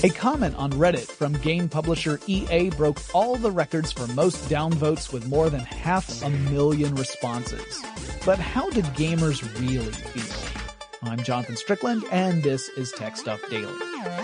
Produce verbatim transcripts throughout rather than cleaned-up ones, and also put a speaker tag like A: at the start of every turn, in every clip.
A: A comment on Reddit from game publisher E A broke all the records for most downvotes with more than half a million responses. But how did gamers really feel? I'm Jonathan Strickland, and this is Tech Stuff Daily.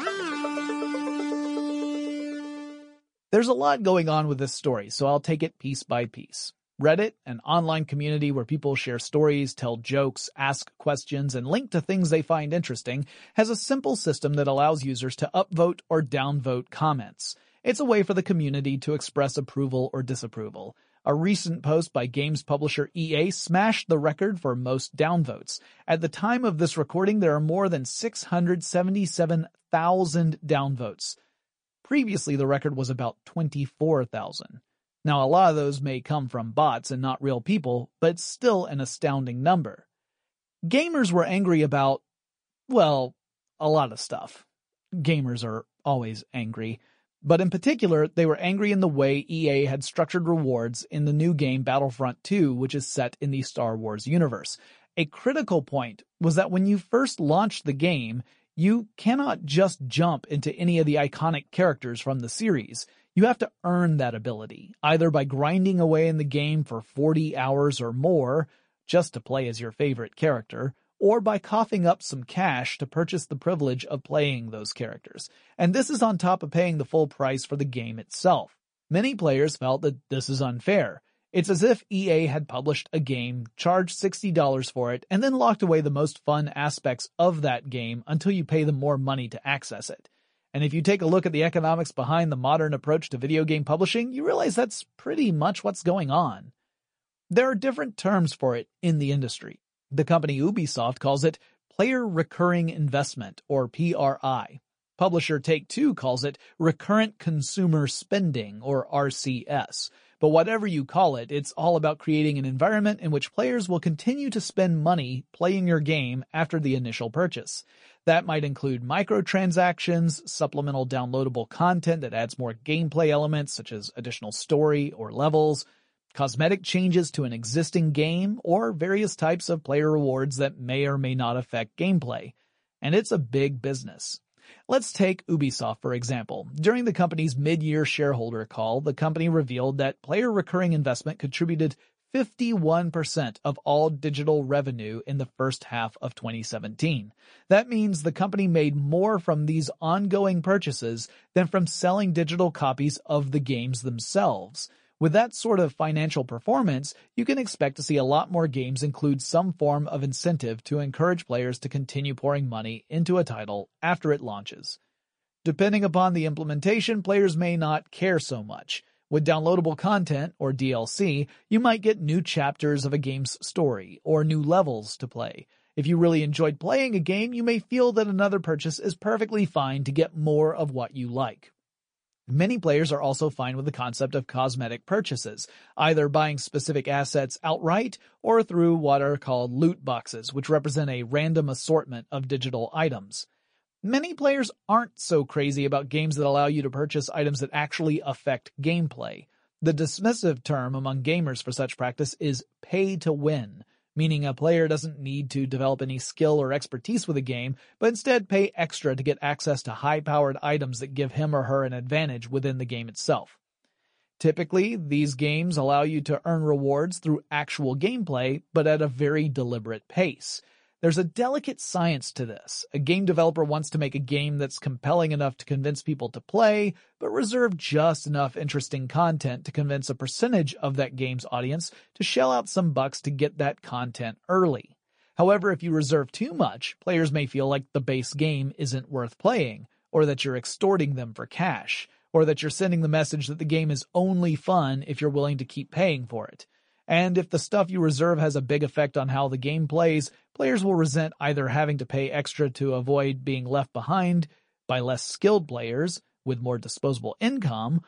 A: There's a lot going on with this story, so I'll take it piece by piece. Reddit, an online community where people share stories, tell jokes, ask questions, and link to things they find interesting, has a simple system that allows users to upvote or downvote comments. It's a way for the community to express approval or disapproval. A recent post by games publisher E A smashed the record for most downvotes. At the time of this recording, there are more than six hundred seventy-seven thousand downvotes. Previously, the record was about twenty-four thousand. Now, a lot of those may come from bots and not real people, but it's still an astounding number. Gamers were angry about, well, a lot of stuff. Gamers are always angry. But in particular, they were angry in the way E A had structured rewards in the new game Battlefront two, which is set in the Star Wars universe. A critical point was that when you first launched the game, you cannot just jump into any of the iconic characters from the series. You have to earn that ability, either by grinding away in the game for forty hours or more, just to play as your favorite character, or by coughing up some cash to purchase the privilege of playing those characters. And this is on top of paying the full price for the game itself. Many players felt that this is unfair. It's as if E A had published a game, charged sixty dollars for it, and then locked away the most fun aspects of that game until you pay them more money to access it. And if you take a look at the economics behind the modern approach to video game publishing, you realize that's pretty much what's going on. There are different terms for it in the industry. The company Ubisoft calls it Player Recurring Investment, or P R I. Publisher Take-Two calls it Recurrent Consumer Spending, or R C S. But whatever you call it, it's all about creating an environment in which players will continue to spend money playing your game after the initial purchase. That might include microtransactions, supplemental downloadable content that adds more gameplay elements such as additional story or levels, cosmetic changes to an existing game, or various types of player rewards that may or may not affect gameplay. And it's a big business. Let's take Ubisoft, for example. During the company's mid-year shareholder call, the company revealed that player recurring investment contributed fifty-one percent of all digital revenue in the first half of twenty seventeen. That means the company made more from these ongoing purchases than from selling digital copies of the games themselves. With that sort of financial performance, you can expect to see a lot more games include some form of incentive to encourage players to continue pouring money into a title after it launches. Depending upon the implementation, players may not care so much. With downloadable content, or D L C, you might get new chapters of a game's story, or new levels to play. If you really enjoyed playing a game, you may feel that another purchase is perfectly fine to get more of what you like. Many players are also fine with the concept of cosmetic purchases, either buying specific assets outright or through what are called loot boxes, which represent a random assortment of digital items. Many players aren't so crazy about games that allow you to purchase items that actually affect gameplay. The dismissive term among gamers for such practice is pay to win, meaning a player doesn't need to develop any skill or expertise with a game, but instead pay extra to get access to high-powered items that give him or her an advantage within the game itself. Typically, these games allow you to earn rewards through actual gameplay, but at a very deliberate pace. There's a delicate science to this. A game developer wants to make a game that's compelling enough to convince people to play, but reserve just enough interesting content to convince a percentage of that game's audience to shell out some bucks to get that content early. However, if you reserve too much, players may feel like the base game isn't worth playing, or that you're extorting them for cash, or that you're sending the message that the game is only fun if you're willing to keep paying for it. And if the stuff you reserve has a big effect on how the game plays, players will resent either having to pay extra to avoid being left behind by less skilled players with more disposable income,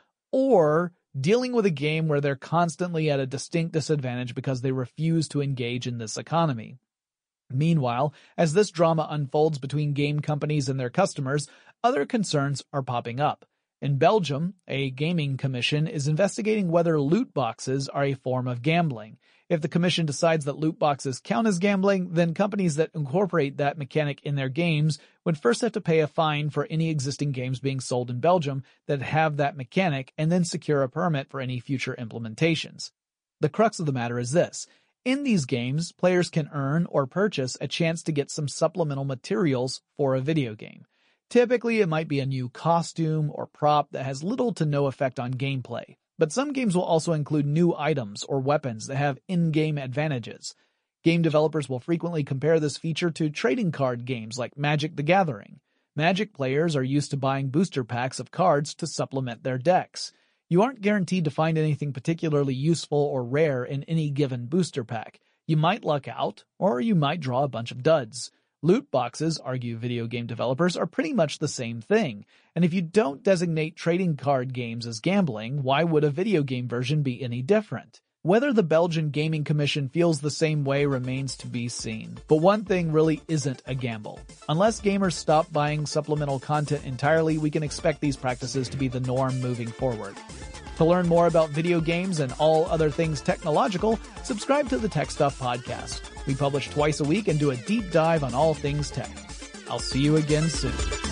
A: or dealing with a game where they're constantly at a distinct disadvantage because they refuse to engage in this economy. Meanwhile, as this drama unfolds between game companies and their customers, other concerns are popping up. In Belgium, a gaming commission is investigating whether loot boxes are a form of gambling. If the commission decides that loot boxes count as gambling, then companies that incorporate that mechanic in their games would first have to pay a fine for any existing games being sold in Belgium that have that mechanic and then secure a permit for any future implementations. The crux of the matter is this. In these games, players can earn or purchase a chance to get some supplemental materials for a video game. Typically, it might be a new costume or prop that has little to no effect on gameplay, but some games will also include new items or weapons that have in-game advantages. Game developers will frequently compare this feature to trading card games like Magic the Gathering. Magic players are used to buying booster packs of cards to supplement their decks. You aren't guaranteed to find anything particularly useful or rare in any given booster pack. You might luck out, or you might draw a bunch of duds. Loot boxes, argue video game developers, are pretty much the same thing, and if you don't designate trading card games as gambling, why would a video game version be any different? Whether the Belgian Gaming Commission feels the same way remains to be seen, but one thing really isn't a gamble. Unless gamers stop buying supplemental content entirely, we can expect these practices to be the norm moving forward. To learn more about video games and all other things technological, subscribe to the Tech Stuff Podcast. We publish twice a week and do a deep dive on all things tech. I'll see you again soon.